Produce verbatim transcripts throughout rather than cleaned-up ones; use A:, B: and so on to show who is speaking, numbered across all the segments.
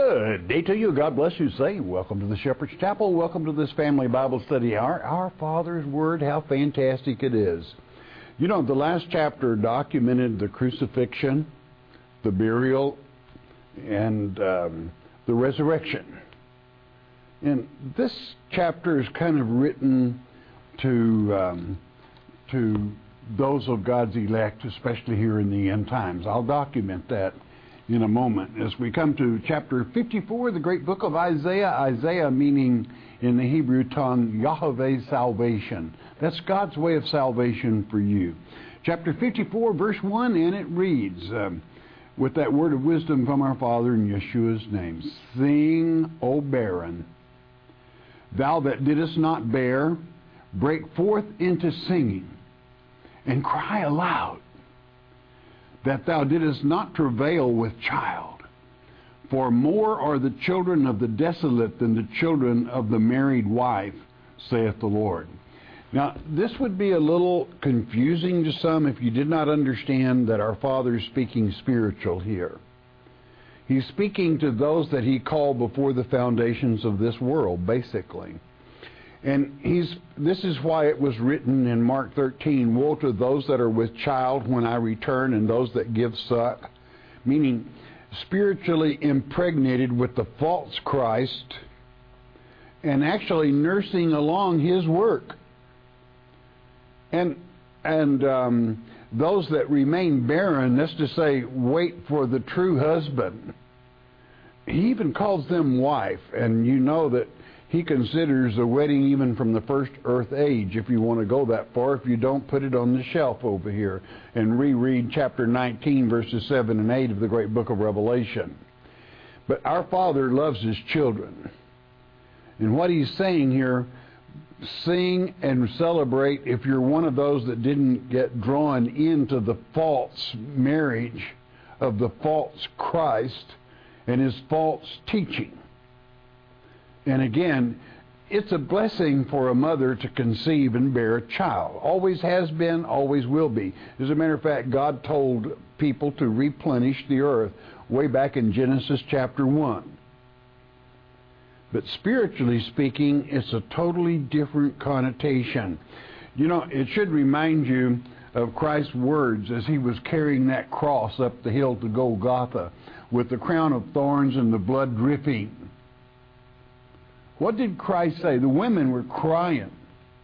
A: Good day to you. God bless you. Say, welcome to the Shepherd's Chapel. Welcome to this family Bible study. Our, our Father's Word, how fantastic it is. You know, the last chapter documented the crucifixion, the burial, and um, the resurrection. And this chapter is kind of written to um, to those of God's elect, especially here in the end times. I'll document that in a moment. As we come to chapter fifty-four, the great book of Isaiah, Isaiah meaning in the Hebrew tongue, Yahweh's salvation. That's God's way of salvation for you. Chapter fifty-four, verse one, and it reads, um, with that word of wisdom from our Father in Yeshua's name, "Sing, O barren, thou that didst not bear, break forth into singing, and cry aloud, that thou didst not travail with child. For more are the children of the desolate than the children of the married wife, saith the Lord." Now, this would be a little confusing to some if you did not understand that our Father is speaking spiritual here. He's speaking to those that he called before the foundations of this world, basically. And he's this is why it was written in Mark thirteen, "Woe to those that are with child when I return, and those that give suck," meaning spiritually impregnated with the false Christ and actually nursing along his work. And and um, those that remain barren, that's to say, wait for the true husband. He even calls them wife, and you know that he considers a wedding even from the first earth age, if you want to go that far. If you don't, put it on the shelf over here and reread chapter nineteen, verses seven and eight of the great book of Revelation. But our Father loves his children. And what he's saying here, sing and celebrate if you're one of those that didn't get drawn into the false marriage of the false Christ and his false teaching. And again, it's a blessing for a mother to conceive and bear a child. Always has been, always will be. As a matter of fact, God told people to replenish the earth way back in Genesis chapter one. But spiritually speaking, it's a totally different connotation. You know, it should remind you of Christ's words as he was carrying that cross up the hill to Golgotha with the crown of thorns and the blood dripping. What did Christ say? The women were crying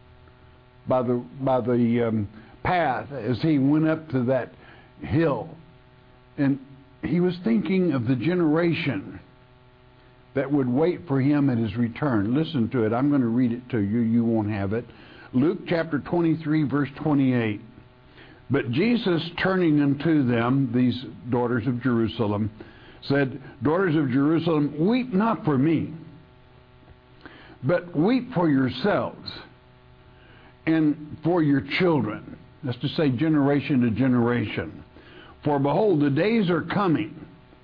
A: by the by the um, path as he went up to that hill. And he was thinking of the generation that would wait for him at his return. Listen to it. I'm going to read it to you. You won't have it. Luke chapter twenty-three, verse twenty-eight. "But Jesus, turning unto them," these daughters of Jerusalem, said, "Daughters of Jerusalem, weep not for me, but weep for yourselves and for your children." That's to say, generation to generation. "For behold, the days are coming,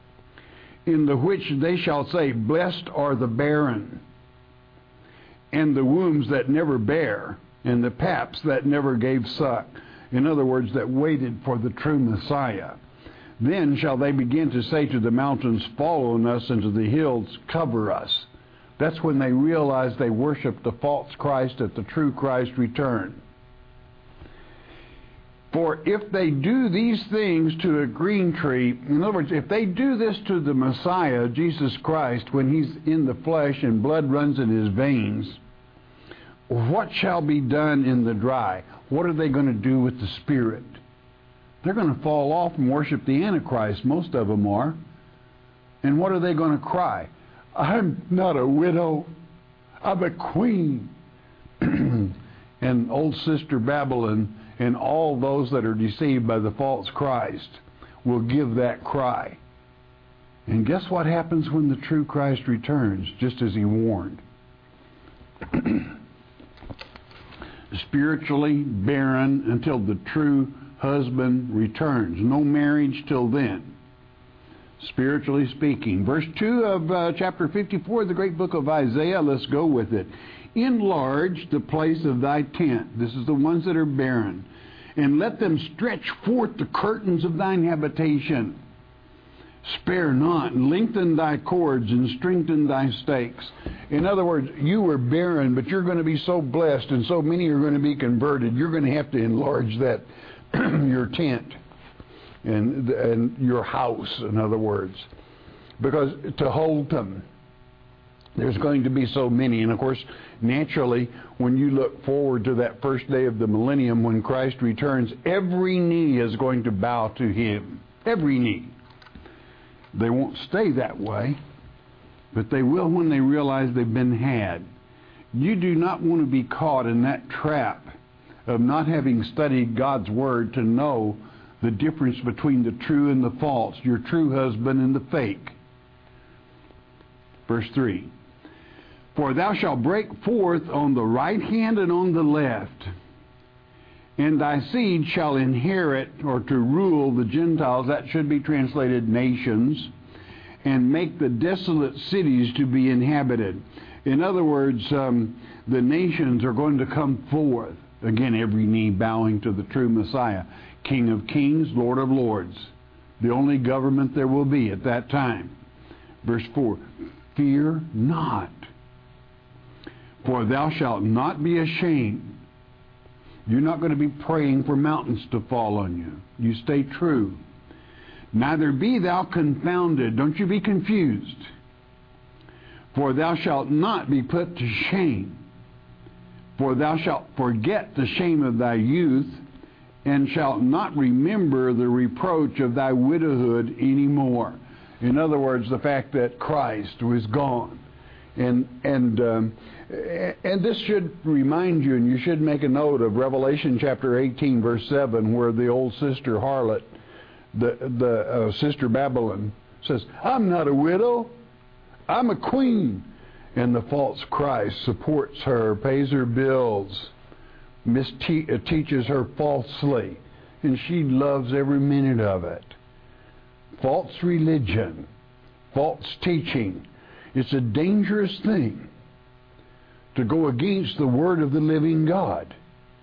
A: in the which they shall say, Blessed are the barren, and the wombs that never bare, and the paps that never gave suck." In other words, that waited for the true Messiah. "Then shall they begin to say to the mountains, Fall on us, and to the hills, cover us." That's when they realize they worship the false Christ at the true Christ return. "For if they do these things to a green tree," in other words, if they do this to the Messiah, Jesus Christ, when he's in the flesh and blood runs in his veins, what shall be done in the dry? What are they going to do with the Spirit? They're going to fall off and worship the Antichrist, most of them are. And what are they going to cry? "I'm not a widow, I'm a queen." And old Sister Babylon and all those that are deceived by the false Christ will give that cry. And guess what happens when the true Christ returns, just as he warned? Spiritually barren until the true husband returns. No marriage till then, spiritually speaking. Verse two of uh, chapter fifty-four of the great book of Isaiah, let's go with it. "Enlarge the place of thy tent." This is the ones that are barren. "And let them stretch forth the curtains of thine habitation. Spare not, lengthen thy cords and strengthen thy stakes. In other words, you were barren, but you're going to be so blessed, and so many are going to be converted. You're going to have to enlarge that, your tent and, and your house, in other words, because to hold them, there's going to be so many. And of course, naturally, when you look forward to that first day of the millennium when Christ returns, every knee is going to bow to him. Every knee. They won't stay that way, but they will when they realize they've been had. You do not want to be caught in that trap of not having studied God's Word to know the difference between the true and the false, your true husband and the fake. Verse three. For thou shalt break forth on the right hand and on the left, and thy seed shall inherit, or to rule, the Gentiles, that should be translated nations, and make the desolate cities to be inhabited. In other words, um, the nations are going to come forth. Again, every knee bowing to the true Messiah, King of kings, Lord of lords, the only government there will be at that time. Verse four, fear not, for thou shalt not be ashamed. You're not going to be praying for mountains to fall on you. You stay true. Neither be thou confounded. Don't you be confused. For thou shalt not be put to shame. For thou shalt forget the shame of thy youth, and shalt not remember the reproach of thy widowhood any more. In other words, the fact that Christ was gone. And and um, and this should remind you, and you should make a note of Revelation chapter eighteen, verse seven, where the old sister harlot, the the uh, sister Babylon, says, "I'm not a widow, I'm a queen," and the false Christ supports her, pays her bills, miste- uh, teaches her falsely, and she loves every minute of it. False religion, false teaching. It's a dangerous thing to go against the Word of the living God.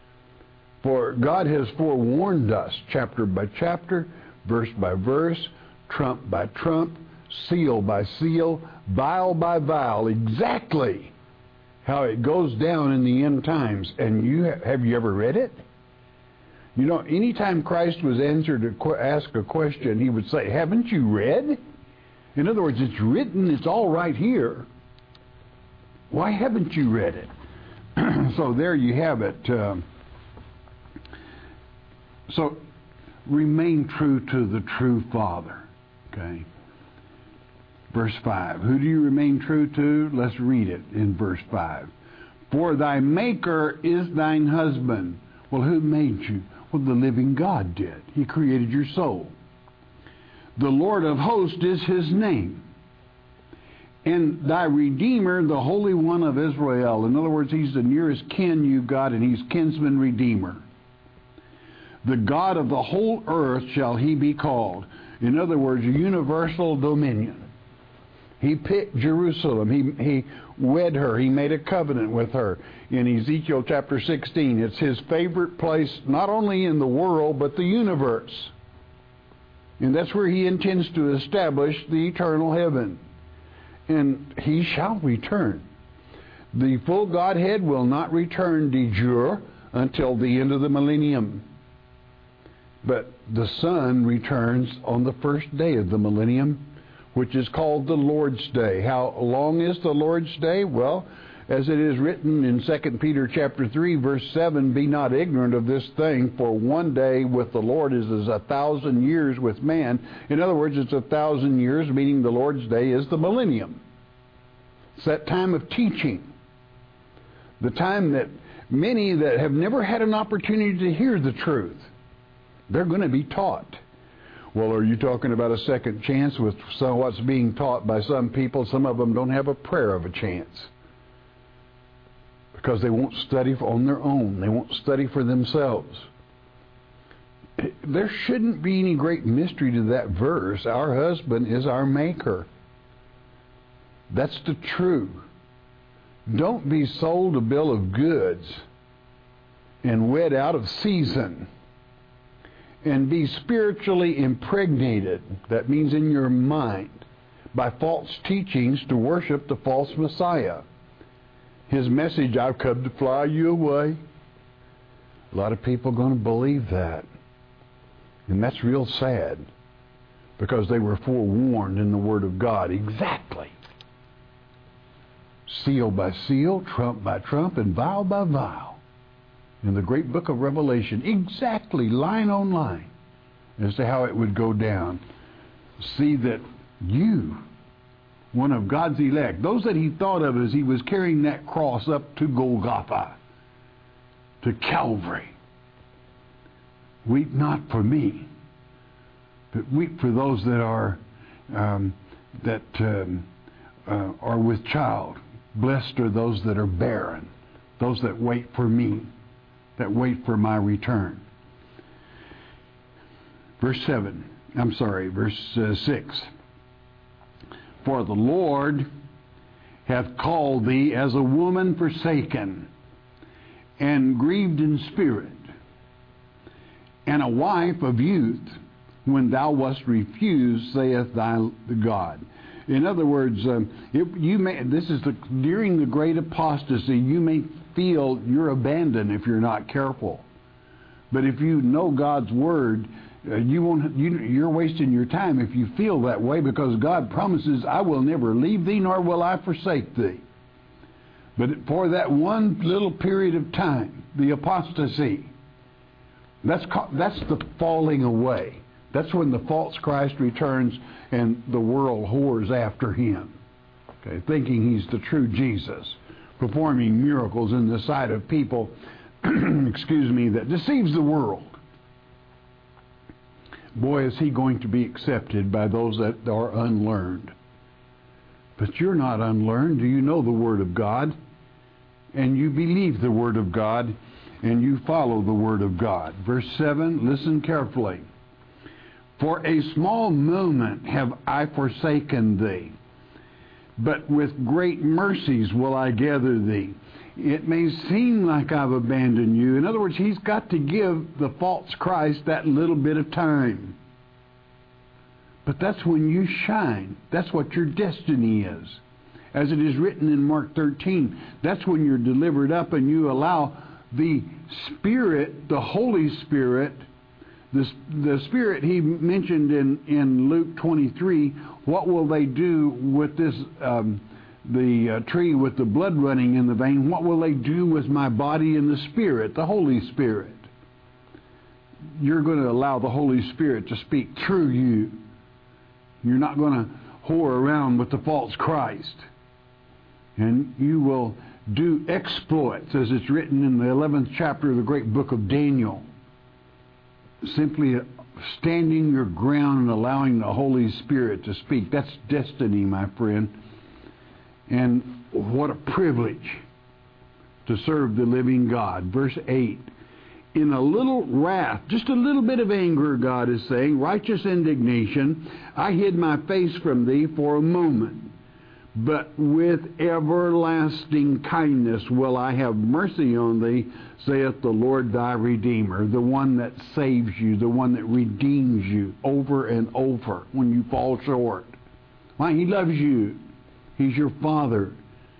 A: For God has forewarned us, chapter by chapter, verse by verse, trump by trump, seal by seal, vial by vial, exactly how it goes down in the end times. And you have, have you ever read it? You know, anytime Christ was answered to ask a question, he would say, "Haven't you read?" In other words, it's written, it's all right here. Why haven't you read it? So there you have it. Um, so remain true to the true Father. Okay. Verse five. Who do you remain true to? Let's read it in verse five. For thy Maker is thine husband. Well, who made you? Well, the living God did. He created your soul. The Lord of hosts is his name. And thy Redeemer, the Holy One of Israel. In other words, he's the nearest kin you got, and he's kinsman redeemer. The God of the whole earth shall he be called. In other words, universal dominion. He picked Jerusalem. He, he wed her. He made a covenant with her. In Ezekiel chapter sixteen, it's his favorite place, not only in the world, but the universe. And that's where he intends to establish the eternal heaven. And he shall return. The full Godhead will not return de jure until the end of the millennium. But the Son returns on the first day of the millennium, which is called the Lord's Day. How long is the Lord's Day? Well, as it is written in Second Peter chapter three, verse seven, be not ignorant of this thing, for one day with the Lord is as a thousand years with man. In other words, it's a thousand years, meaning the Lord's Day is the millennium. It's that time of teaching. The time that many that have never had an opportunity to hear the truth, they're going to be taught. Well, are you talking about a second chance with some, what's being taught by some people? Some of them don't have a prayer of a chance, because they won't study on their own. They won't study for themselves. There shouldn't be any great mystery to that verse. Our husband is our Maker. That's the truth. Don't be sold a bill of goods and wed out of season and be spiritually impregnated, that means in your mind, by false teachings to worship the false Messiah. His message, I've come to fly you away. A lot of people are going to believe that. And that's real sad, because they were forewarned in the Word of God exactly. Seal by seal, trump by trump, and vial by vial. In the great book of Revelation, exactly line on line, as to how it would go down. See that you, one of God's elect, those that he thought of as he was carrying that cross up to Golgotha, to Calvary. Weep not for me, but weep for those that are um, that um, uh, are with child. Blessed are those that are barren, those that wait for me, that wait for my return. Verse seven, I'm sorry, verse uh, six. For the Lord hath called thee as a woman forsaken, and grieved in spirit, and a wife of youth, when thou wast refused, saith thy God. In other words, um, it, you may. This is the, during the great apostasy. You may feel you're abandoned if you're not careful. But if you know God's word, uh, you won't. You, you're wasting your time if you feel that way, because God promises, "I will never leave thee, nor will I forsake thee." But for that one little period of time, the apostasy, that's that's the falling away. That's when the false Christ returns and the world whores after him, okay, thinking he's the true Jesus, performing miracles in the sight of people, excuse me, that deceives the world. Boy, is he going to be accepted by those that are unlearned. But you're not unlearned. Do you know the Word of God? And you believe the Word of God, and you follow the Word of God. Verse seven, listen carefully. For a small moment have I forsaken thee, but with great mercies will I gather thee. It may seem like I've abandoned you. In other words, he's got to give the false Christ that little bit of time. But that's when you shine. That's what your destiny is. As it is written in Mark thirteen, that's when you're delivered up and you allow the Spirit, the Holy Spirit, the, the Spirit he mentioned in, in Luke twenty-three, what will they do with this, um, the uh, tree with the blood running in the vein? What will they do with my body and the Spirit, the Holy Spirit? You're going to allow the Holy Spirit to speak through you. You're not going to whore around with the false Christ. And you will do exploits, as it's written in the eleventh chapter of the great book of Daniel. Simply standing your ground and allowing the Holy Spirit to speak. That's destiny, my friend. And what a privilege to serve the living God. Verse eight. In a little wrath, just a little bit of anger, God is saying, righteous indignation, I hid my face from thee for a moment. But with everlasting kindness will I have mercy on thee, saith the Lord thy Redeemer, the one that saves you, the one that redeems you over and over when you fall short. Why? He loves you. He's your Father.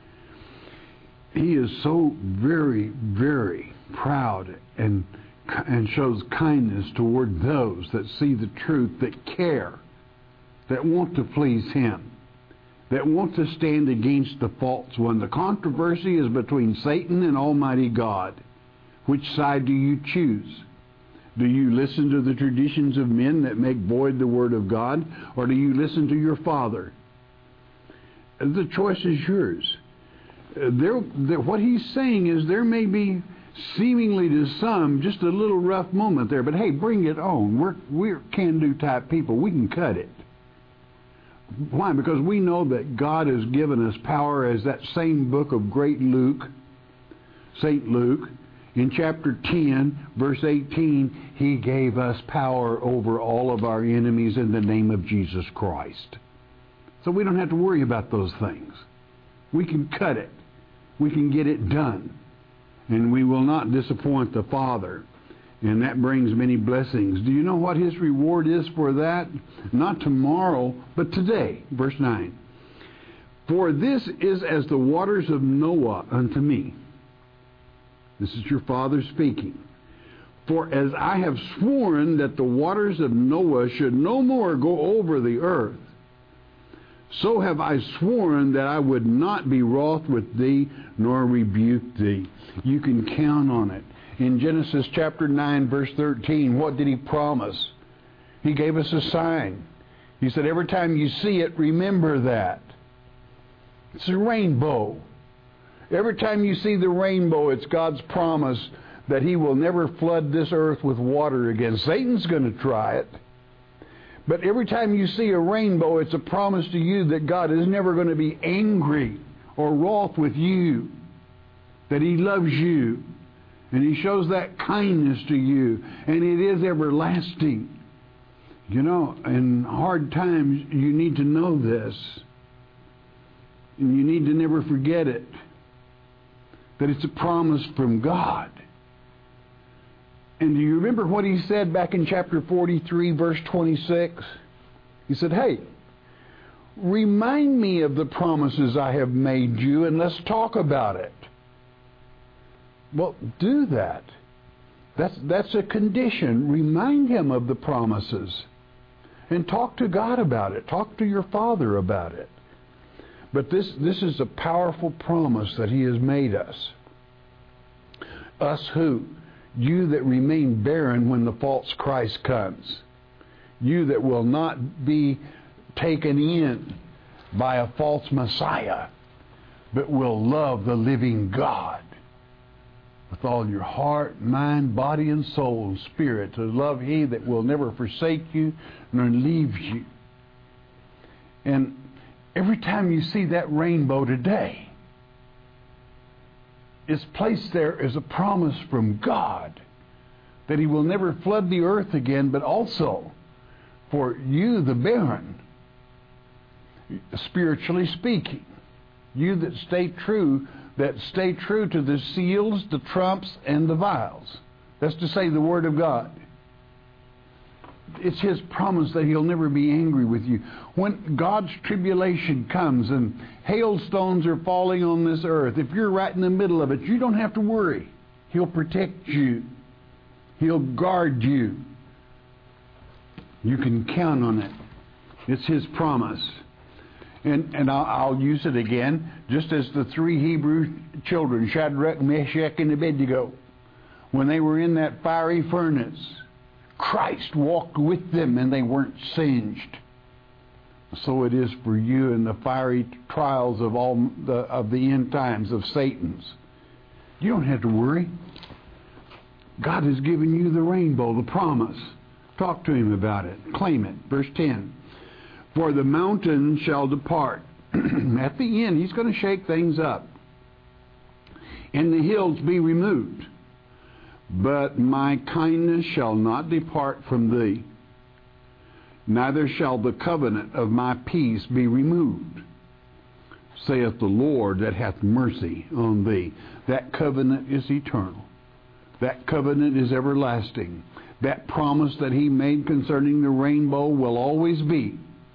A: He is so very, very proud and and shows kindness toward those that see the truth, that care, that want to please Him, that want to stand against the false one. The controversy is between Satan and Almighty God. Which side do you choose? Do you listen to the traditions of men that make void the Word of God, or do you listen to your Father? The choice is yours. There, there, what he's saying is there may be seemingly to some just a little rough moment there, but hey, bring it on. We're, we're can-do type people. We can cut it. Why? Because we know that God has given us power, as that same book of great Luke, Saint Luke, in chapter ten, verse eighteen, he gave us power over all of our enemies in the name of Jesus Christ. So we don't have to worry about those things. We can cut it. We can get it done. And we will not disappoint the Father. And that brings many blessings. Do you know what his reward is for that? Not tomorrow, but today. Verse nine. For this is as the waters of Noah unto me. This is your Father speaking. For as I have sworn that the waters of Noah should no more go over the earth, so have I sworn that I would not be wroth with thee, nor rebuke thee. You can count on it. In Genesis chapter nine, verse thirteen, what did he promise? He gave us a sign. He said, every time you see it, remember that. It's a rainbow. Every time you see the rainbow, it's God's promise that he will never flood this earth with water again. Satan's going to try it. But every time you see a rainbow, it's a promise to you that God is never going to be angry or wroth with you, that he loves you, and he shows that kindness to you, and it is everlasting. You know, in hard times, you need to know this, and you need to never forget it, that it's a promise from God. And do you remember what he said back in chapter forty-three, verse twenty-six? He said, hey, remind me of the promises I have made you, and let's talk about it. Well, do that. That's, that's a condition. Remind him of the promises. And talk to God about it. Talk to your Father about it. But this, this is a powerful promise that he has made us. Us who? You that remain barren when the false Christ comes. You that will not be taken in by a false Messiah, but will love the living God with all your heart, mind, body, and soul and spirit, to love he that will never forsake you nor leave you. And every time you see that rainbow today, it's placed there as a promise from God that he will never flood the earth again, but also for you, the barren, spiritually speaking, you that stay true, that stay true to the seals, the trumps, and the vials. That's to say, the Word of God. It's his promise that he'll never be angry with you. When God's tribulation comes and hailstones are falling on this earth, if you're right in the middle of it, you don't have to worry. He'll protect you. He'll guard you. You can count on it. It's his promise. And, and I'll, I'll use it again, just as the three Hebrew children, Shadrach, Meshach, and Abednego, when they were in that fiery furnace, Christ walked with them and they weren't singed. So it is for you in the fiery trials of all the, of the end times of Satan's. You don't have to worry. God has given you the rainbow, the promise. Talk to him about it. Claim it. Verse ten. For the mountain shall depart. At the end, he's going to shake things up. And the hills be removed. But my kindness shall not depart from thee. Neither shall the covenant of my peace be removed, saith the Lord that hath mercy on thee. That covenant is eternal. That covenant is everlasting. That promise that he made concerning the rainbow will always be.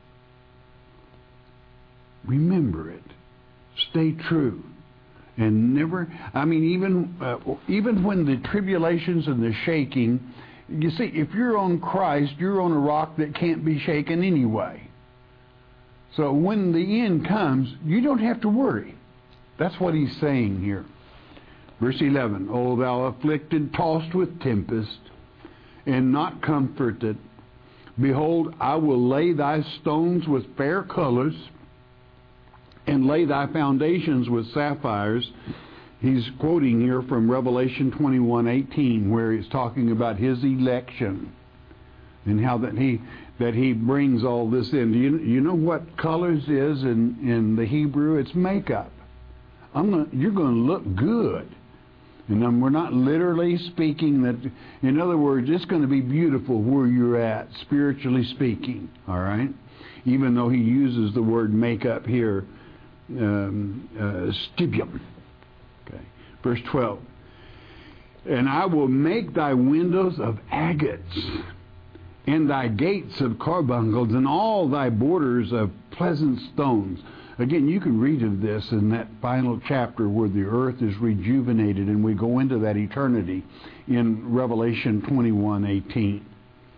A: Remember it. Stay true. And never, I mean, even uh, even when the tribulations and the shaking, you see, if you're on Christ, you're on a rock that can't be shaken anyway. So when the end comes, you don't have to worry. That's what he's saying here. Verse eleven, O thou afflicted, tossed with tempest, and not comforted, behold, I will lay thy stones with fair colors, and lay thy foundations with sapphires. He's quoting here from Revelation twenty-one eighteen, where he's talking about his election and how that he that he brings all this in. Do you, you know what colors is in, in the Hebrew? It's makeup. I'm gonna, you're going to look good. And then we're not literally speaking that, in other words, it's going to be beautiful where you're at, spiritually speaking, all right? Even though he uses the word makeup here, um, uh, stibium. Okay. Verse twelve. And I will make thy windows of agates, and thy gates of carbuncles, and all thy borders of pleasant stones. Again, you can read of this in that final chapter where the earth is rejuvenated, and we go into that eternity in Revelation twenty-one eighteen.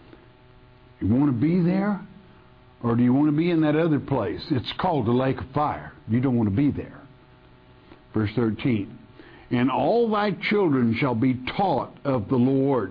A: You want to be there? Or do you want to be in that other place? It's called the lake of fire. You don't want to be there. Verse thirteen. And all thy children shall be taught of the Lord,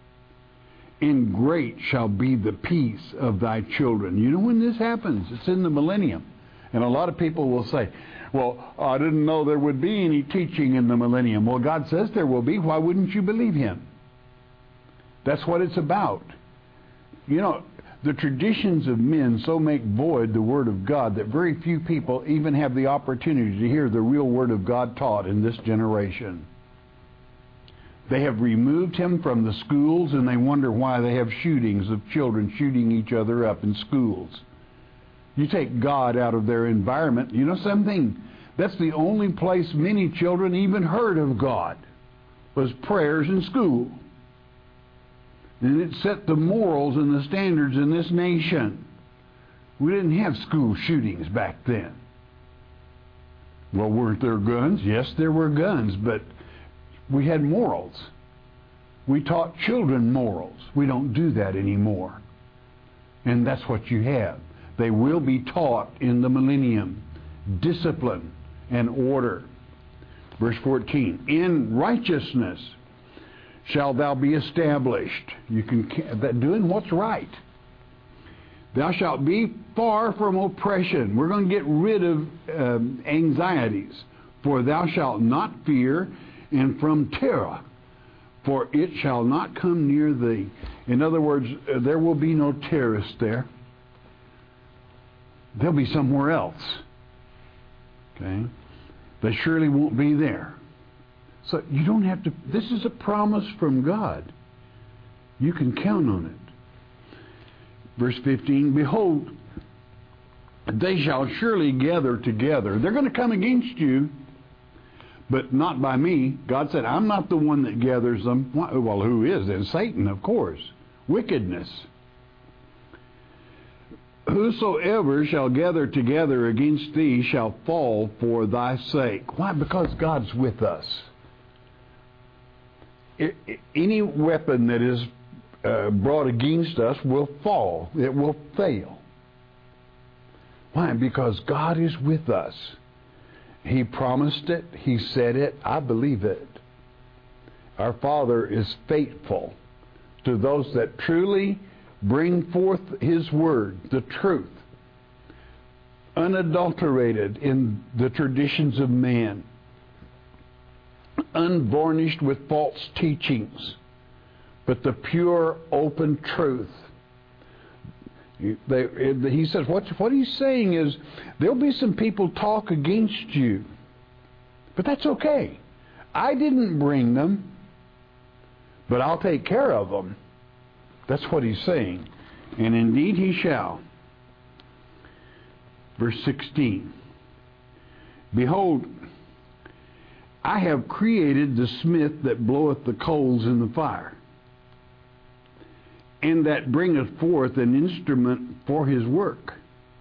A: and great shall be the peace of thy children. You know when this happens? It's in the millennium. And a lot of people will say, well, I didn't know there would be any teaching in the millennium. Well, God says there will be. Why wouldn't you believe Him? That's what it's about. You know, the traditions of men so make void the Word of God that very few people even have the opportunity to hear the real Word of God taught in this generation. They have removed Him from the schools, and they wonder why they have shootings of children shooting each other up in schools. You take God out of their environment, you know something? That's the only place many children even heard of God, was prayers in school. And it set the morals and the standards in this nation. We didn't have school shootings back then. Well, weren't there guns? Yes, there were guns, but we had morals. We taught children morals. We don't do that anymore. And that's what you have. They will be taught in the millennium discipline and order. Verse fourteen, in righteousness shall thou be established. You can that doing what's right. Thou shalt be far from oppression. We're going to get rid of um, anxieties. For thou shalt not fear, and from terror, for it shall not come near thee. In other words, uh, there will be no terrorists there. They'll be somewhere else. Okay? They surely won't be there. So you don't have to, this is a promise from God. You can count on it. Verse fifteen, behold, they shall surely gather together. They're going to come against you, but not by me. God said, I'm not the one that gathers them. Well, who is then? Satan, of course. Wickedness. Whosoever shall gather together against thee shall fall for thy sake. Why? Because God's with us. It, it, any weapon that is uh, brought against us will fall. It will fail. Why? Because God is with us. He promised it. He said it. I believe it. Our Father is faithful to those that truly bring forth His Word, the truth, unadulterated in the traditions of man, unvarnished with false teachings, but the pure, open truth. They, he says, what, what he's saying is, there'll be some people talk against you, but that's okay. I didn't bring them, but I'll take care of them. That's what he's saying. And indeed he shall. Verse sixteen. Behold, I have created the smith that bloweth the coals in the fire, and that bringeth forth an instrument for his work.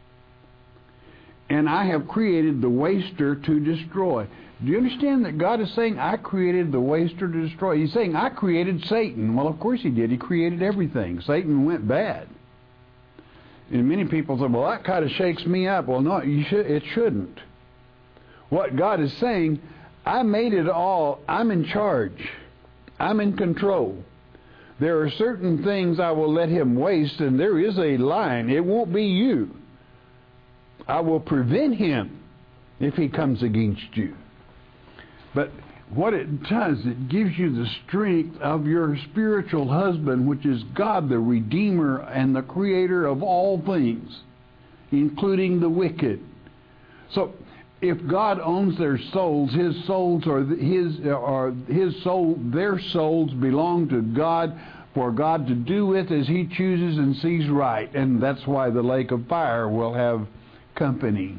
A: And I have created the waster to destroy. Do you understand that God is saying, I created the waster to destroy? He's saying, I created Satan. Well, of course He did. He created everything. Satan went bad. And many people say, well, that kind of shakes me up. Well, no, you should, it shouldn't. What God is saying, I made it all. I'm in charge. I'm in control. There are certain things I will let him waste, and there is a line. It won't be you. I will prevent him if he comes against you. But what it does, it gives you the strength of your spiritual husband, which is God, the Redeemer and the Creator of all things, including the wicked. So, if God owns their souls, His souls are His, are His soul, their souls belong to God for God to do with as He chooses and sees right, and that's why the lake of fire will have company.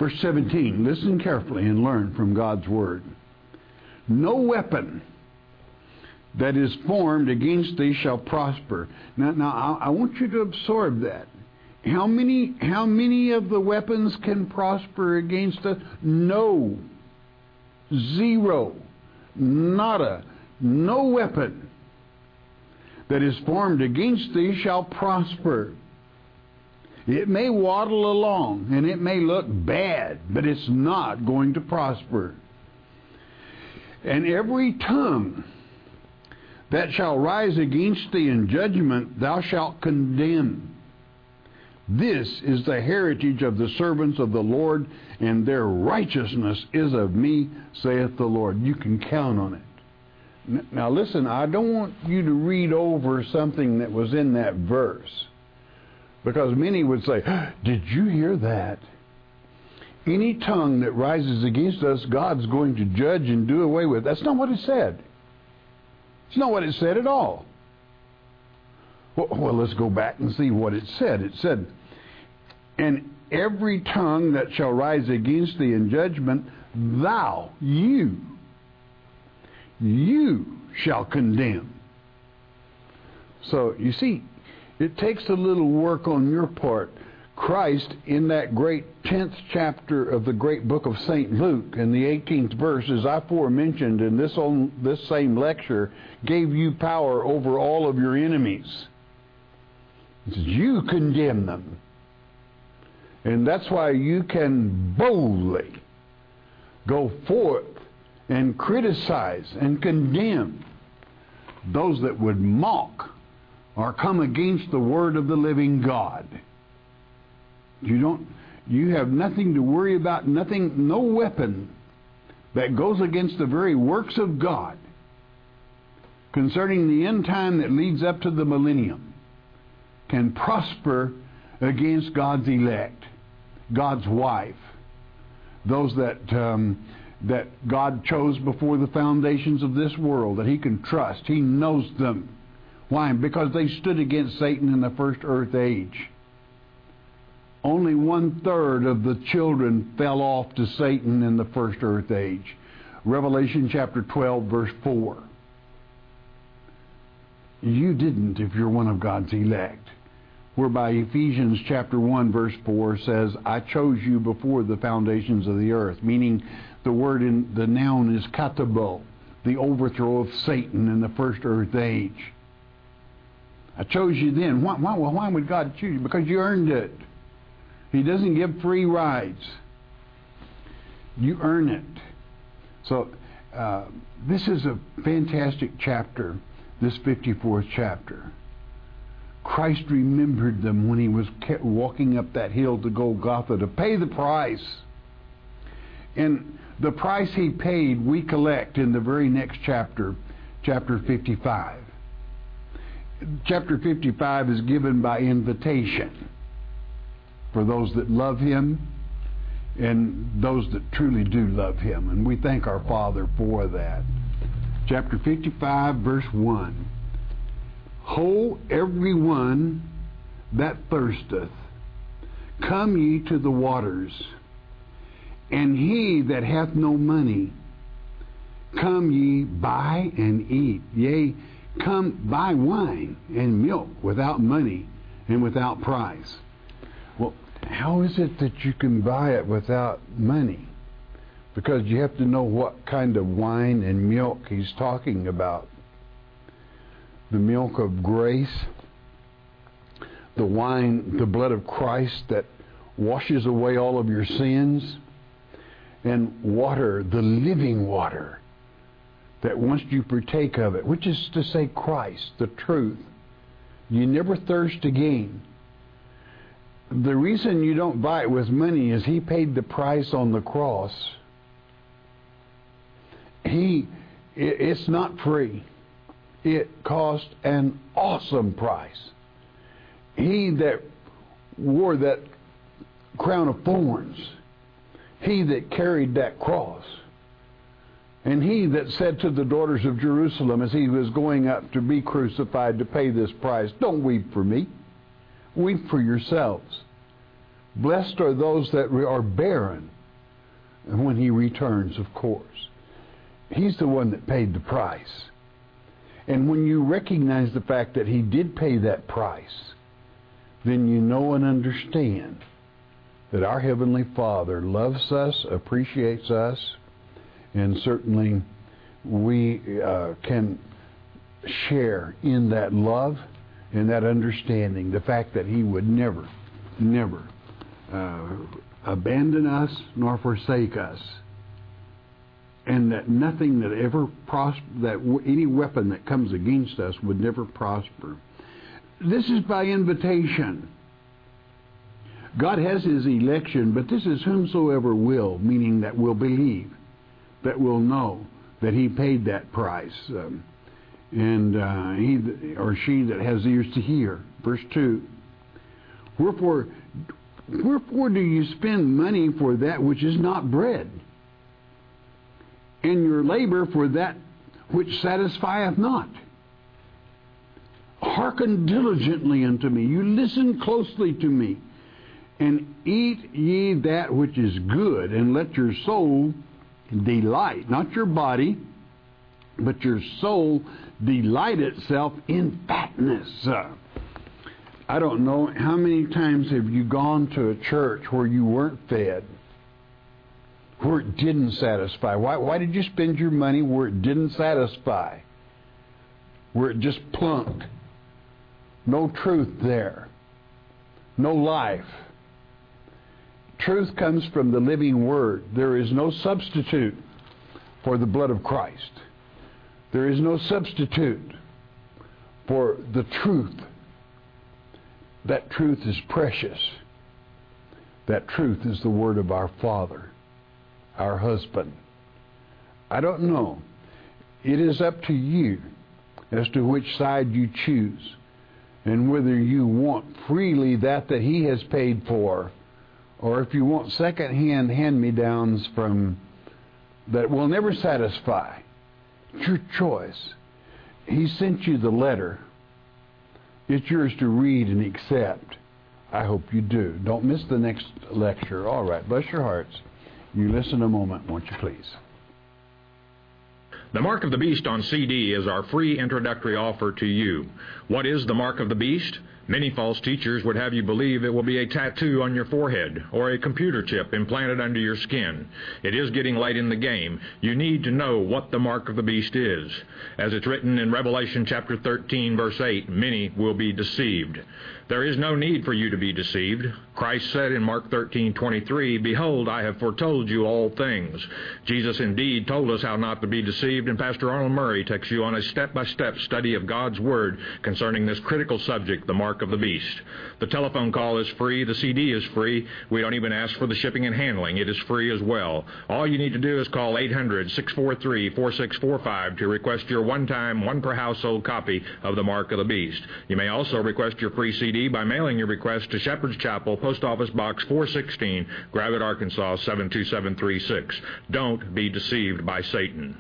A: Verse seventeen, listen carefully and learn from God's Word. No weapon that is formed against thee shall prosper. Now, now I, I want you to absorb that. How many, how many of the weapons can prosper against us? No. Zero. Nada. No weapon that is formed against thee shall prosper. It may waddle along and it may look bad, but it's not going to prosper. And every tongue that shall rise against thee in judgment thou shalt condemn. This is the heritage of the servants of the Lord, and their righteousness is of me, saith the Lord. You can count on it. Now listen, I don't want you to read over something that was in that verse, because many would say, did you hear that? Any tongue that rises against us, God's going to judge and do away with. That's not what it said. It's not what it said at all. Well, well, let's go back and see what it said. It said, and every tongue that shall rise against thee in judgment, thou, you, you shall condemn. So, you see, it takes a little work on your part. Christ, in that great tenth chapter of the great book of Saint Luke, in the eighteenth verse, as I forementioned in this, own, this same lecture, gave you power over all of your enemies. He says, you condemn them. And that's why you can boldly go forth and criticize and condemn those that would mock or come against the word of the living God. You don't, you have nothing to worry about, nothing, no weapon that goes against the very works of God concerning the end time that leads up to the millennium can prosper against God's elect, God's wife, those that um, that God chose before the foundations of this world, that He can trust. He knows them. Why? Because they stood against Satan in the first earth age. Only one-third of the children fell off to Satan in the first earth age. Revelation chapter twelve, verse four. You didn't if you're one of God's elect. Whereby Ephesians chapter one, verse four says, I chose you before the foundations of the earth. Meaning the word in the noun is katabo, the overthrow of Satan in the first earth age. I chose you then. Why, why, why would God choose you? Because you earned it. He doesn't give free rides. You earn it. So uh, this is a fantastic chapter, this fifty-fourth chapter. Christ remembered them when He was walking up that hill to Golgotha to pay the price. And the price He paid, we collect in the very next chapter, chapter fifty-five. Chapter fifty-five is given by invitation for those that love Him and those that truly do love Him. And we thank our Father for that. Chapter fifty-five, verse one. Ho, every one that thirsteth, come ye to the waters, and he that hath no money, come ye buy and eat. Yea, come buy wine and milk without money and without price. Well, how is it that you can buy it without money? Because you have to know what kind of wine and milk he's talking about. The milk of grace, the wine, the blood of Christ that washes away all of your sins, and water, the living water, that once you partake of it, which is to say Christ, the truth, you never thirst again. The reason you don't buy it with money is He paid the price on the cross. He, it's not free. It cost an awesome price. He that wore that crown of thorns, He that carried that cross, and He that said to the daughters of Jerusalem as He was going up to be crucified to pay this price, don't weep for me, weep for yourselves. Blessed are those that are barren when he returns, of course. He's the one that paid the price. And when you recognize the fact that he did pay that price, then you know and understand that our Heavenly Father loves us, appreciates us, and certainly we uh, can share in that love and that understanding, the fact that he would never, never uh, abandon us nor forsake us, and that nothing that ever prosper, that w- any weapon that comes against us would never prosper. This is by invitation. God has his election, but this is whomsoever will, meaning that will believe, that will know that he paid that price. Um, and uh, he or she that has ears to hear. Verse two. Wherefore, wherefore do you spend money for that which is not bread, and your labor for that which satisfieth not? Hearken diligently unto me. You listen closely to me. And eat ye that which is good, and let your soul delight, not your body, but your soul delight itself in fatness. Uh, I don't know how many times have you gone to a church where you weren't fed, where it didn't satisfy. Why, why did you spend your money where it didn't satisfy, where it just plunked? No truth there, no life. Truth comes from the living Word. There is no substitute for the blood of Christ. There is no substitute for the truth. That truth is precious. That truth is the Word of our Father, our husband. I don't know. It is up to you as to which side you choose, and whether you want freely that that he has paid for, or if you want second-hand hand-me-downs from that will never satisfy. It's your choice. He sent you the letter. It's yours to read and accept. I hope you do. Don't miss the next lecture. All right, bless your hearts. You listen a moment, won't you please?
B: The Mark of the Beast on C D is our free introductory offer to you. What is the Mark of the Beast? Many false teachers would have you believe it will be a tattoo on your forehead or a computer chip implanted under your skin. It is getting late in the game. You need to know what the Mark of the Beast is. As it's written in Revelation chapter thirteen, verse eight, many will be deceived. There is no need for you to be deceived. Christ said in Mark thirteen twenty-three, Behold, I have foretold you all things. Jesus indeed told us how not to be deceived, and Pastor Arnold Murray takes you on a step-by-step study of God's Word concerning this critical subject, the Mark of the Beast. The telephone call is free. The C D is free. We don't even ask for the shipping and handling. It is free as well. All you need to do is call eight hundred, six four three, four six four five to request your one-time, one-per-household copy of the Mark of the Beast. You may also request your free C D by mailing your request to Shepherd's Chapel, Post Office Box four sixteen, Gravette, Arkansas seven two seven three six. Don't be deceived by Satan.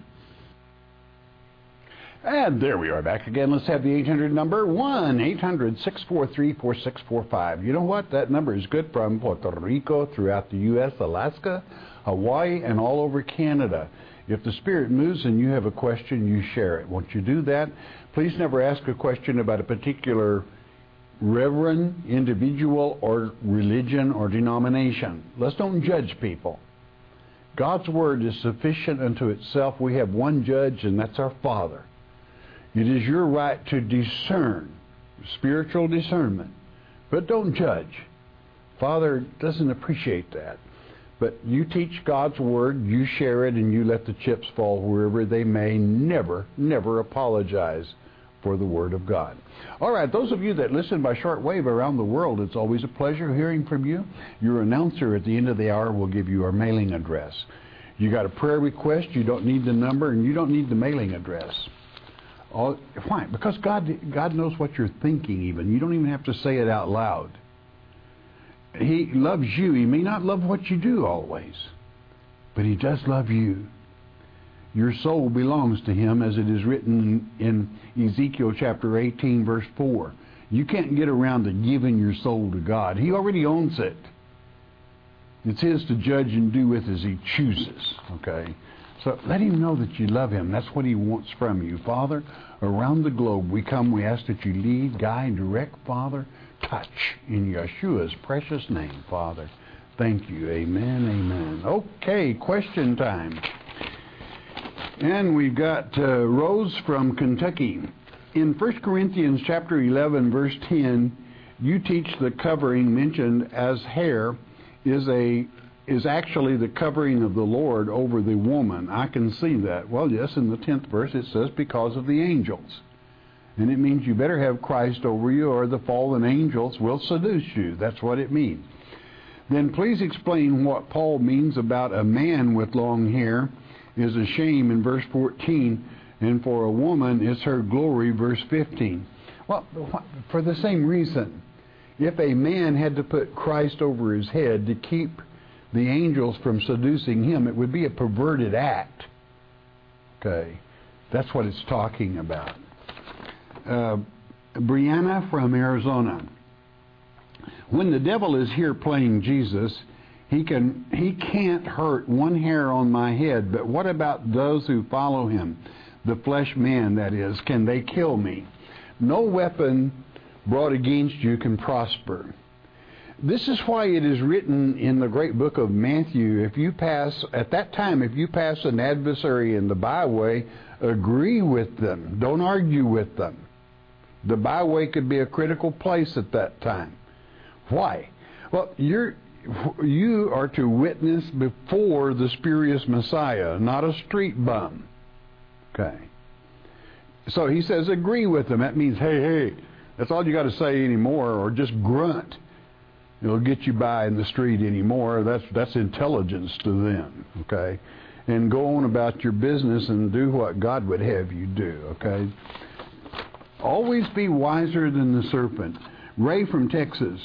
A: And there we are back again. Let's have the eight hundred number, one eight hundred, six four three, four six four five. You know what? That number is good from Puerto Rico, throughout the U S, Alaska, Hawaii, and all over Canada. If the Spirit moves and you have a question, you share it. Once you do that, please never ask a question about a particular reverend, individual, or religion or denomination. Let's don't judge people. God's Word is sufficient unto itself. We have one judge, and that's our Father. It is your right to discern, spiritual discernment, but don't judge. Father doesn't appreciate that. But you teach God's Word, you share it, and you let the chips fall wherever they may. Never, never apologize for the Word of God. All right, those of you that listen by shortwave around the world, it's always a pleasure hearing from you. Your announcer at the end of the hour will give you our mailing address. You got a prayer request, you don't need the number, and you don't need the mailing address. All, why? Because God, God knows what you're thinking even. You don't even have to say it out loud. He loves you. He may not love what you do always, but He does love you. Your soul belongs to Him, as it is written in Ezekiel chapter eighteen, verse four. You can't get around to giving your soul to God. He already owns it. It's his to judge and do with as he chooses, okay? So let him know that you love him. That's what he wants from you. Father, around the globe we come, we ask that you lead, guide, direct, Father. Touch in Yeshua's precious name, Father. Thank you. Amen, amen. Okay, question time. And we've got uh, Rose from Kentucky. In First Corinthians chapter eleven, verse ten, you teach the covering mentioned as hair is a is actually the covering of the Lord over the woman. I can see that. Well, yes, in the tenth verse it says because of the angels. And it means you better have Christ over you or the fallen angels will seduce you. That's what it means. Then please explain what Paul means about a man with long hair is a shame in verse fourteen, and for a woman is her glory, verse fifteen. Well, for the same reason. If a man had to put Christ over his head to keep the angels from seducing him, it would be a perverted act. Okay, that's what it's talking about. Uh, Brianna from Arizona. When the devil is here playing Jesus, he can he can't hurt one hair on my head. But what about those who follow him, the flesh man, that is? Can they kill me? No weapon brought against you can prosper. This is why it is written in the great book of Matthew, if you pass, at that time, if you pass an adversary in the byway, agree with them. Don't argue with them. The byway could be a critical place at that time. Why? Well, you're, you are to witness before the spurious Messiah, not a street bum. Okay. So he says agree with them. That means, hey, hey, that's all you got to say anymore, or just grunt. It'll get you by in the street anymore. That's that's intelligence to them, okay? And go on about your business and do what God would have you do, okay? Always be wiser than the serpent. Ray from Texas.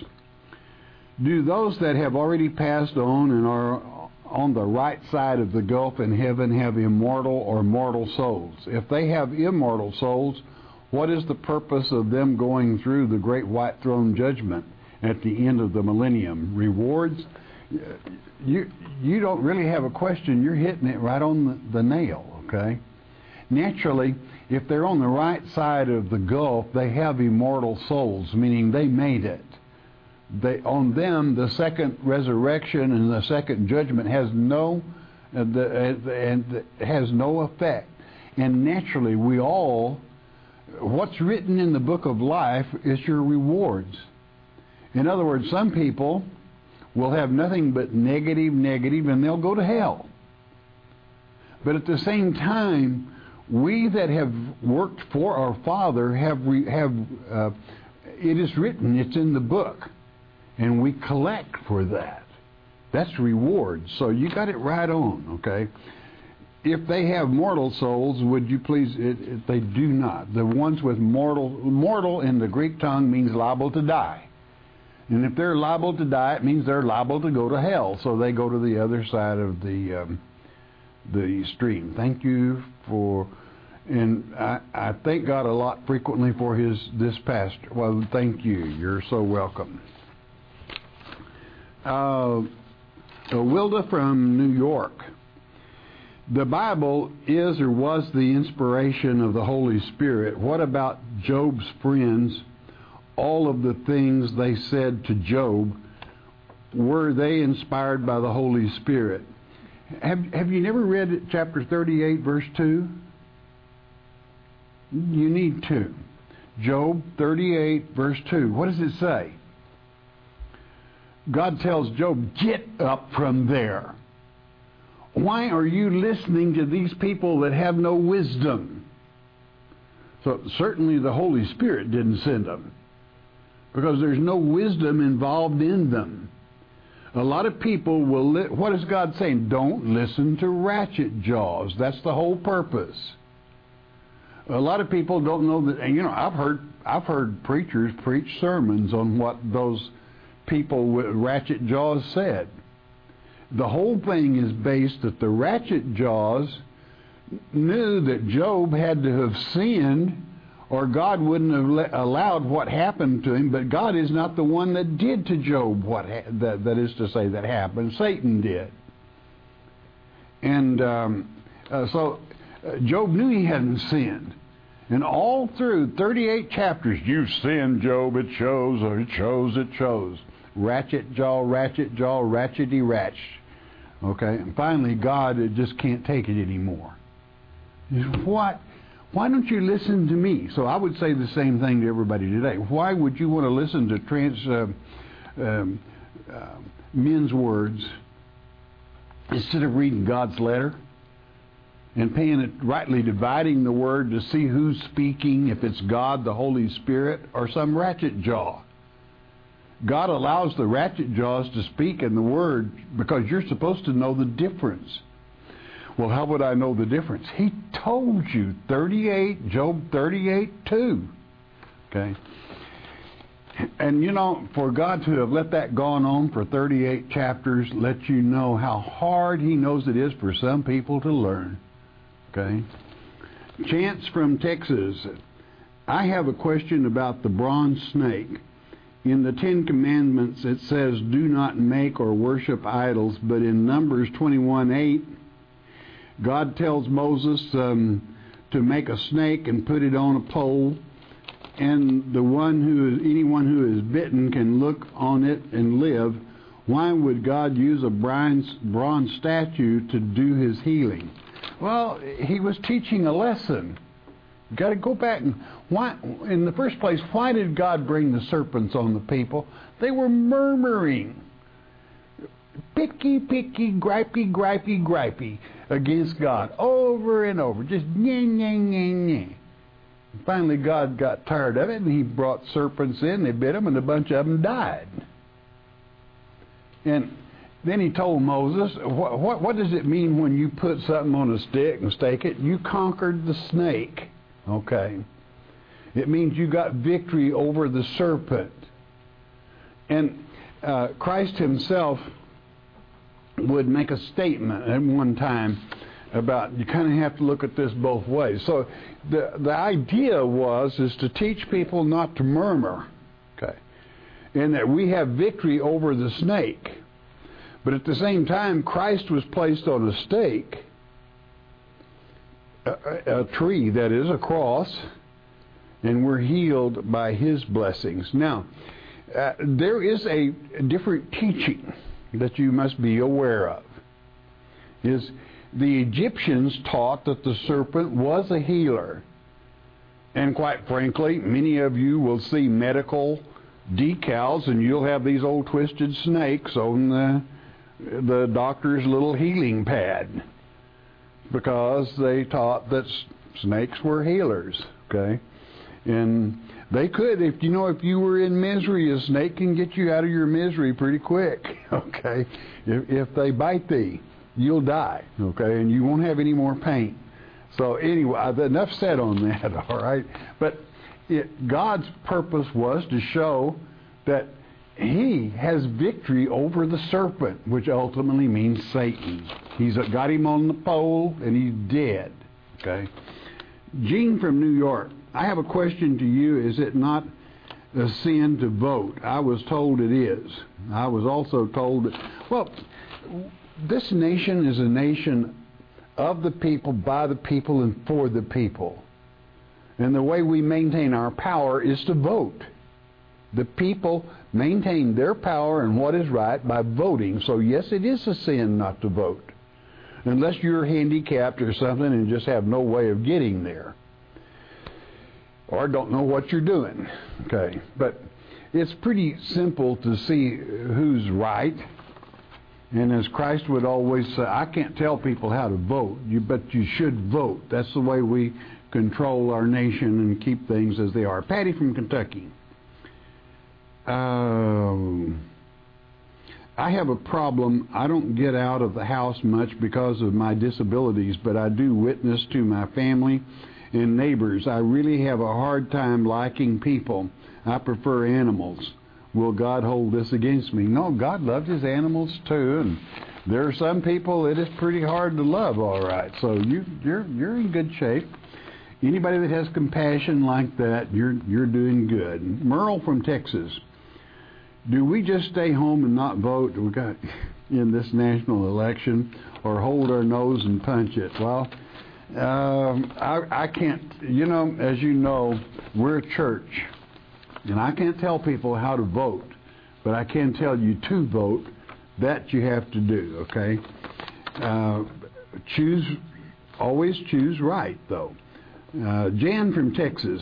A: Do those that have already passed on and are on the right side of the gulf in heaven have immortal or mortal souls? If they have immortal souls, what is the purpose of them going through the great white throne judgment at the end of the millennium? Rewards? You you don't really have a question. You're hitting it right on the, the nail, okay? Naturally, if they're on the right side of the gulf, they have immortal souls, meaning they made it. They, on them, the second resurrection and the second judgment has no uh, the, uh, and has no effect. And naturally, we all, what's written in the book of life is your rewards. In other words, some people will have nothing but negative, negative, and they'll go to hell. But at the same time, we that have worked for our Father have, re, have uh, it is written, it's in the book, and we collect for that. That's rewards. So you got it right on, okay? If they have mortal souls, would you please, it, it, they do not. The ones with mortal, mortal in the Greek tongue means liable to die. And if they're liable to die, it means they're liable to go to hell. So they go to the other side of the um, the stream. Thank you for, and I, I thank God a lot frequently for his this pastor. Well, thank you. You're so welcome. Uh, Wilda from New York. The Bible is or was the inspiration of the Holy Spirit. What about Job's friends? All of the things they said to Job, were they inspired by the Holy Spirit? Have, have you never read chapter thirty-eight, verse two? You need to. Job thirty-eight, verse two. What does it say? God tells Job, get up from there. Why are you listening to these people that have no wisdom? So certainly the Holy Spirit didn't send them, because there's no wisdom involved in them. A lot of people will, li- what is God saying? Don't listen to ratchet jaws. That's the whole purpose. A lot of people don't know that, and you know, I've heard I've heard preachers preach sermons on what those people with ratchet jaws said. The whole thing is based that the ratchet jaws knew that Job had to have sinned, or God wouldn't have le- allowed what happened to him, but God is not the one that did to Job what ha- that, that is to say that happened. Satan did. And um, uh, so uh, Job knew he hadn't sinned. And all through thirty-eight chapters, you've sinned, Job, it shows, or it shows, it shows. Ratchet jaw, ratchet jaw, ratchety ratch. Okay? And finally, God just can't take it anymore. What? Why don't you listen to me? So I would say the same thing to everybody today. Why would you want to listen to trans uh, um, uh, men's words instead of reading God's letter and paying it, rightly dividing the word to see who's speaking, if it's God, the Holy Spirit, or some ratchet jaw? God allows the ratchet jaws to speak in the word because you're supposed to know the difference. Well, how would I know the difference? He told you, thirty-eight, Job thirty-eight, two. Okay? And you know, for God to have let that gone on for thirty-eight chapters lets you know how hard He knows it is for some people to learn. Okay? Chance from Texas. I have a question about the bronze snake. In the Ten Commandments it says, do not make or worship idols, but in Numbers twenty-one eight, God tells Moses um, to make a snake and put it on a pole, and the one who is, anyone who is bitten can look on it and live. Why would God use a bronze, bronze statue to do His healing? Well, He was teaching a lesson. You've got to go back and why? In the first place, why did God bring the serpents on the people? They were murmuring, picky, picky, gripey, gripey, gripey against God over and over, just nyeh, nyeh, nyeh, nyeh. Finally, God got tired of it, and He brought serpents in. They bit them, and a bunch of them died. And then He told Moses, what, what, what does it mean when you put something on a stick and stake it? You conquered the snake. Okay. It means you got victory over the serpent. And uh, Christ Himself would make a statement at one time about you kind of have to look at this both ways. So the the idea was is to teach people not to murmur, okay, and that we have victory over the snake. But at the same time, Christ was placed on a stake, a, a tree, that is, a cross, and we're healed by His blessings. Now, uh, there is a different teaching that you must be aware of. Is the Egyptians taught that the serpent was a healer. And quite frankly, many of you will see medical decals and you'll have these old twisted snakes on the, the doctor's little healing pad because they taught that snakes were healers. Okay? And they could, if you know, if you were in misery, a snake can get you out of your misery pretty quick. Okay? If, if they bite thee, you'll die, okay, and you won't have any more pain. So anyway, enough said on that, all right? But it, God's purpose was to show that He has victory over the serpent, which ultimately means Satan. He's got him on the pole, and he's dead, okay? Gene from New York, I have a question to you. Is it not a sin to vote? I was told it is. I was also told that, well, this nation is a nation of the people, by the people, and for the people. And the way we maintain our power is to vote. The people maintain their power and what is right by voting. So yes, it is a sin not to vote. Unless you're handicapped or something and just have no way of getting there. Or don't know what you're doing. Okay. But it's pretty simple to see who's right. And as Christ would always say, I can't tell people how to vote, you, but you should vote. That's the way we control our nation and keep things as they are. Patty from Kentucky. Um, I have a problem. I don't get out of the house much because of my disabilities, but I do witness to my family and neighbors. I really have a hard time liking people. I prefer animals. Will God hold this against me? No, God loved His animals too, and there are some people it is pretty hard to love, all right. So you, you're you're in good shape. Anybody that has compassion like that, you're you're doing good. Merle from Texas. Do we just stay home and not vote? We got in this national election, or hold our nose and punch it? Well, um, I, I can't. You know, as you know, we're a church, and I can't tell people how to vote, but I can tell you to vote. That you have to do. Okay. Uh, choose. Always choose right, though. Uh, Jan from Texas.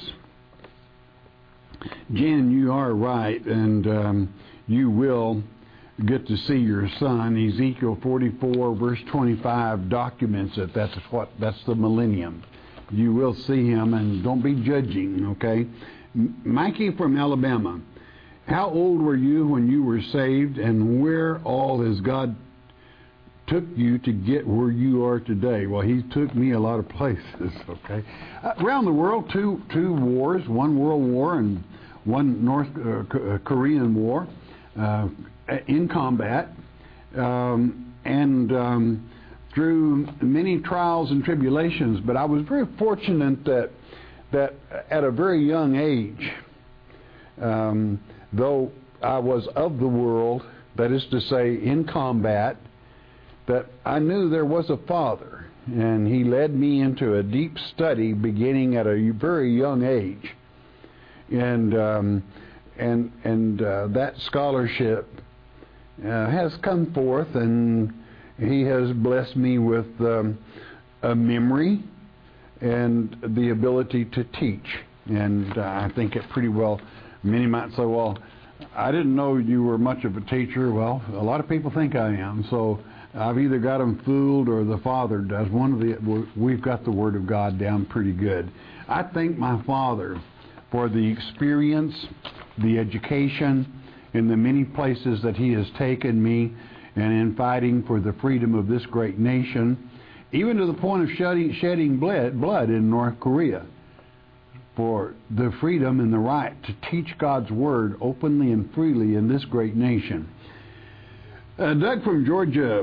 A: Jan, you are right, and um, you will get to see your son. Ezekiel forty-four, verse twenty-five documents it. That's what. That's the millennium. You will see him, and don't be judging, okay? M- Mikey from Alabama. How old were you when you were saved, and where all has God took you to get where you are today? Well, he took me a lot of places, okay? Uh, around the world, two two wars, one World War and one North uh, Korean War, uh, in combat, um, and um, through many trials and tribulations. But I was very fortunate that that at a very young age, um, though I was of the world, that is to say, in combat, that I knew there was a Father, and He led me into a deep study beginning at a very young age, and um, and and uh, that scholarship uh, has come forth, and He has blessed me with um, a memory and the ability to teach, and uh, I think it pretty well. Many might say, "Well, I didn't know you were much of a teacher." Well, a lot of people think I am, so I've either got them fooled or the Father does. One of the we've got the Word of God down pretty good. I thank my Father for the experience, the education, in the many places that He has taken me, and in fighting for the freedom of this great nation, even to the point of shedding, shedding blood, blood in North Korea, for the freedom and the right to teach God's Word openly and freely in this great nation. Uh, Doug from Georgia,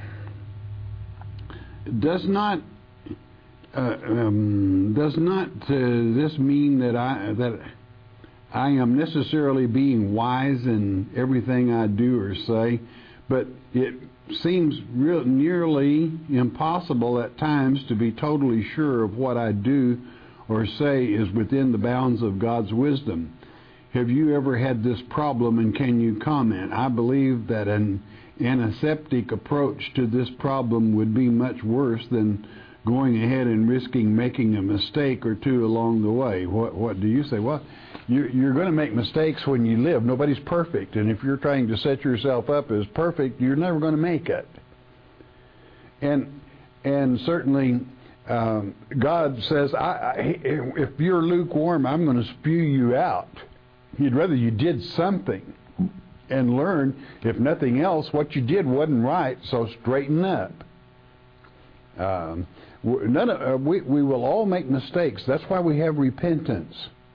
A: does not uh, um, does not uh, this mean that I that I am necessarily being wise in everything I do or say, but it seems real, nearly impossible at times to be totally sure of what I do or say is within the bounds of God's wisdom. Have you ever had this problem, and can you comment? I believe that an antiseptic approach to this problem would be much worse than going ahead and risking making a mistake or two along the way. What what do you say? Well, you, you're going to make mistakes when you live. Nobody's perfect, and if you're trying to set yourself up as perfect, you're never going to make it. And and certainly, um, God says, I, I, if you're lukewarm, I'm going to spew you out. He'd rather you did something and learn, if nothing else, what you did wasn't right, so straighten up. Um, none of, uh, we, we will all make mistakes. That's why we have repentance.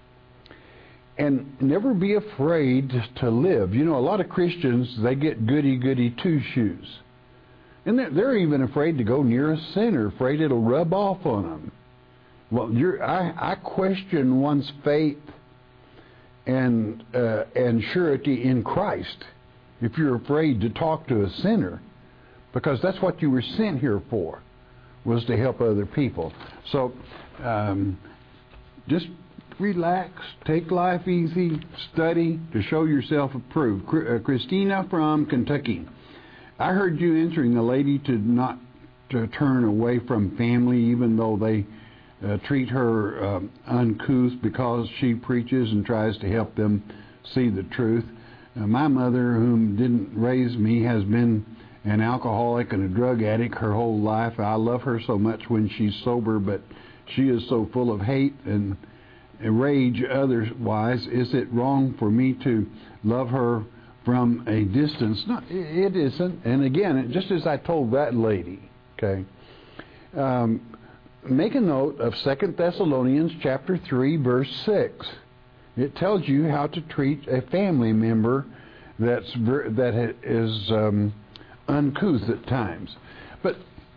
A: And never be afraid to live. You know, a lot of Christians, they get goody-goody two-shoes. And they're, they're even afraid to go near a sinner, afraid it'll rub off on them. Well, you're, I, I question one's faith and uh, and surety in Christ if you're afraid to talk to a sinner, because that's what you were sent here for, was to help other people. So um, just relax, take life easy, study to show yourself approved. Christina from Kentucky. I heard you answering a lady to not to turn away from family even though they Uh, treat her uh, uncouth because she preaches and tries to help them see the truth. Uh, my mother, whom didn't raise me, has been an alcoholic and a drug addict her whole life. I love her so much when she's sober, but she is so full of hate and rage otherwise. Is it wrong for me to love her from a distance? No, it isn't. And again, just as I told that lady, okay, um, make a note of Second Thessalonians chapter three, verse six. It tells you how to treat a family member that's that is um, uncouth at times. But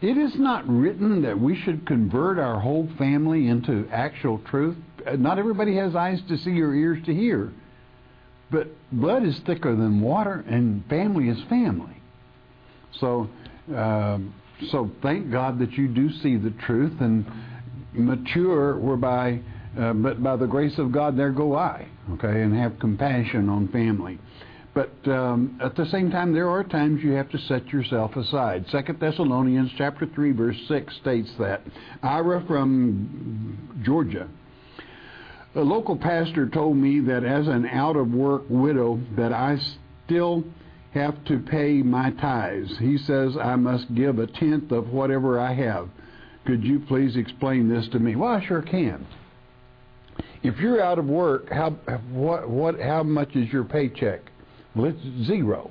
A: it is not written that we should convert our whole family into actual truth. Not everybody has eyes to see or ears to hear. But blood is thicker than water, and family is family. So, uh, so thank God that you do see the truth and mature, whereby, uh, but by the grace of God, there go I. Okay, and have compassion on family. But um, at the same time, there are times you have to set yourself aside. Second Thessalonians chapter three, verse six states that. Ira from Georgia. A local pastor told me that as an out-of-work widow that I still have to pay my tithes. He says I must give a tenth of whatever I have. Could you please explain this to me? Well, I sure can. If you're out of work, how what what how much is your paycheck? Well, it's zero.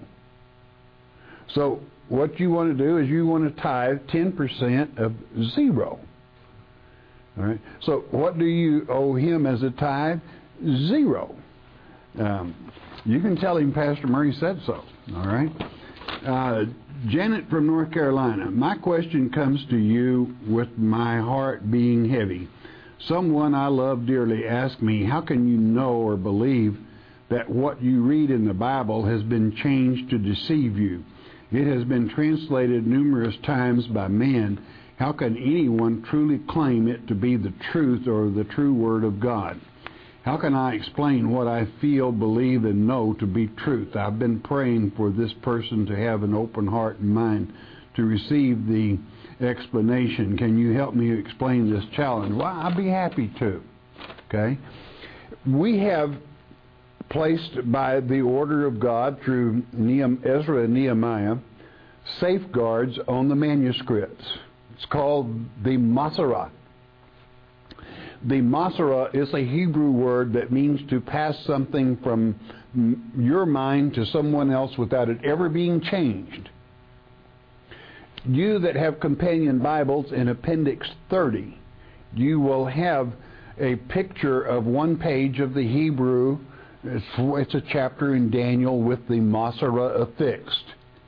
A: So what you want to do is you want to tithe ten percent of zero. All right. So what do you owe him as a tithe? Zero. Um, you can tell him Pastor Murray said so. All right. Uh, Janet from North Carolina. My question comes to you with my heart being heavy. Someone I love dearly asked me, how can you know or believe that what you read in the Bible has been changed to deceive you? It has been translated numerous times by men. How can anyone truly claim it to be the truth or the true Word of God? How can I explain what I feel, believe, and know to be truth? I've been praying for this person to have an open heart and mind to receive the explanation. Can you help me explain this challenge? Well, I'd be happy to. Okay? We have placed by the order of God through Ezra and Nehemiah safeguards on the manuscripts. It's called the Masorah. The Masorah is a Hebrew word that means to pass something from your mind to someone else without it ever being changed. You that have companion Bibles, in Appendix thirty, you will have a picture of one page of the Hebrew. It's, it's a chapter in Daniel with the Masorah affixed.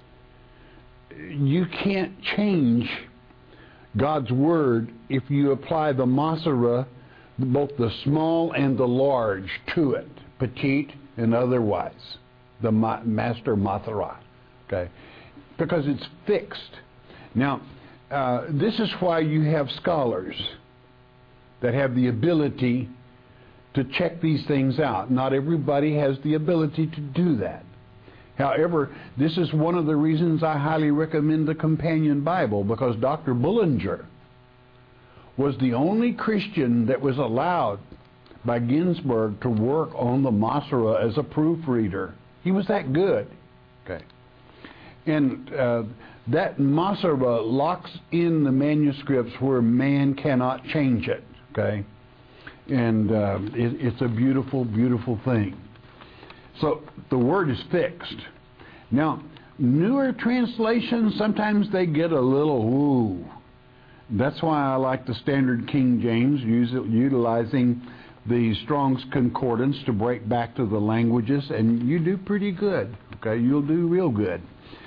A: You can't change God's Word if you apply the Masorah, both the small and the large, to it, petite and otherwise, the ma- Master Masorah, okay, because it's fixed. Now, uh, this is why you have scholars that have the ability to check these things out. Not everybody has the ability to do that. However, this is one of the reasons I highly recommend the Companion Bible, because Doctor Bullinger was the only Christian that was allowed by Ginsburg to work on the Masorah as a proofreader. He was that good. Okay. And uh, that Masorah locks in the manuscripts where man cannot change it. Okay. And uh, it, it's a beautiful, beautiful thing. So the word is fixed. Now, newer translations, sometimes they get a little ooh. That's why I like the Standard King James, use, utilizing the Strong's Concordance to break back to the languages, and you do pretty good. Okay, you'll do real good.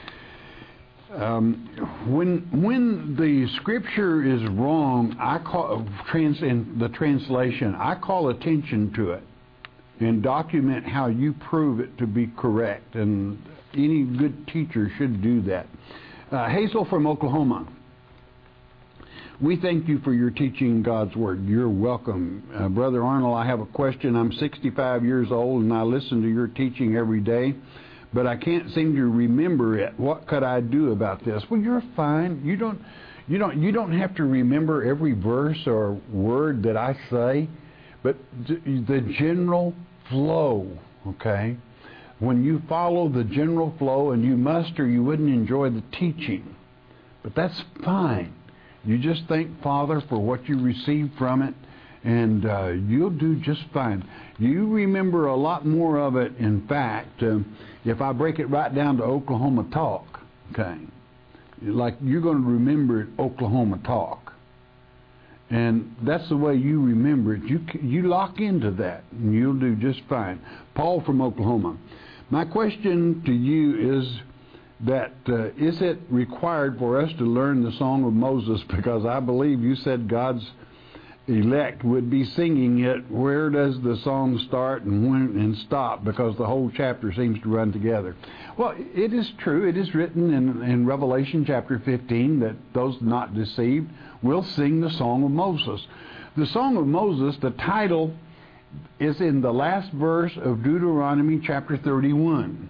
A: Um, when when the Scripture is wrong, I call trans in the translation. I call attention to it and document how you prove it to be correct. And any good teacher should do that. Uh, Hazel from Oklahoma. We thank you for your teaching God's Word. You're welcome. Uh, Brother Arnold, I have a question. I'm sixty-five years old and I listen to your teaching every day, but I can't seem to remember it. What could I do about this? Well, you're fine. You don't, you don't, you don't have to remember every verse or word that I say, but the general flow, okay? When you follow the general flow, and you must or you wouldn't enjoy the teaching, but that's fine. You just thank Father for what you received from it, and uh, you'll do just fine. You remember a lot more of it. In fact, uh, if I break it right down to Oklahoma talk, okay, like you're going to remember it Oklahoma talk. And that's the way you remember it. You you lock into that, and you'll do just fine. Paul from Oklahoma. My question to you is, that uh, is it required for us to learn the Song of Moses? Because I believe you said God's elect would be singing it. Where does the song start and when and stop? Because the whole chapter seems to run together. Well, it is true. It is written in, in Revelation chapter fifteen that those not deceived will sing the Song of Moses. The Song of Moses, the title is in the last verse of Deuteronomy chapter thirty-one.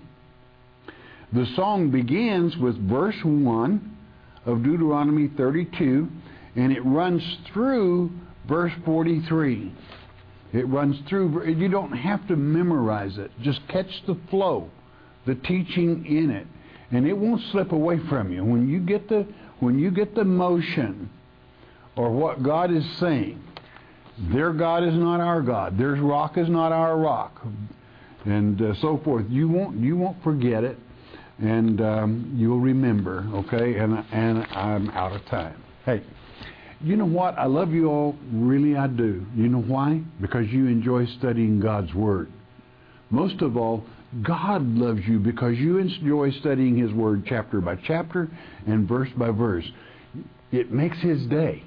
A: The song begins with verse one of Deuteronomy thirty-two, and it runs through verse forty-three. It runs through. You don't have to memorize it. Just catch the flow, the teaching in it, and it won't slip away from you. When you get the when you get the motion or what God is saying, their God is not our God. Their rock is not our rock, and uh, so forth. You won't you won't forget it, and um, you'll remember. Okay, and and I'm out of time. Hey. You know what? I love you all. Really, I do. You know why? Because you enjoy studying God's Word. Most of all, God loves you because you enjoy studying His Word chapter by chapter and verse by verse. It makes His day.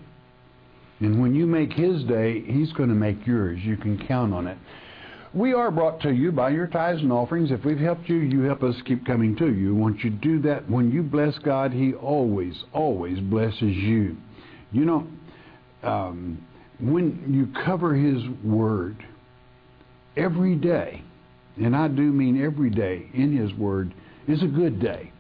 A: And when you make His day, He's going to make yours. You can count on it. We are brought to you by your tithes and offerings. If we've helped you, you help us keep coming to you. Once you do that, when you bless God, He always, always blesses you. You know, um, when you cover His Word every day, and I do mean every day in His Word, is a good day.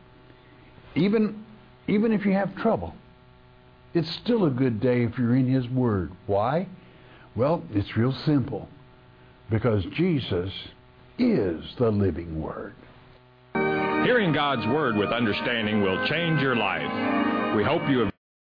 A: Even, even if you have trouble, it's still a good day if you're in His Word. Why? Well, it's real simple. Because Jesus is the living Word.
B: Hearing God's Word with understanding will change your life. We hope you have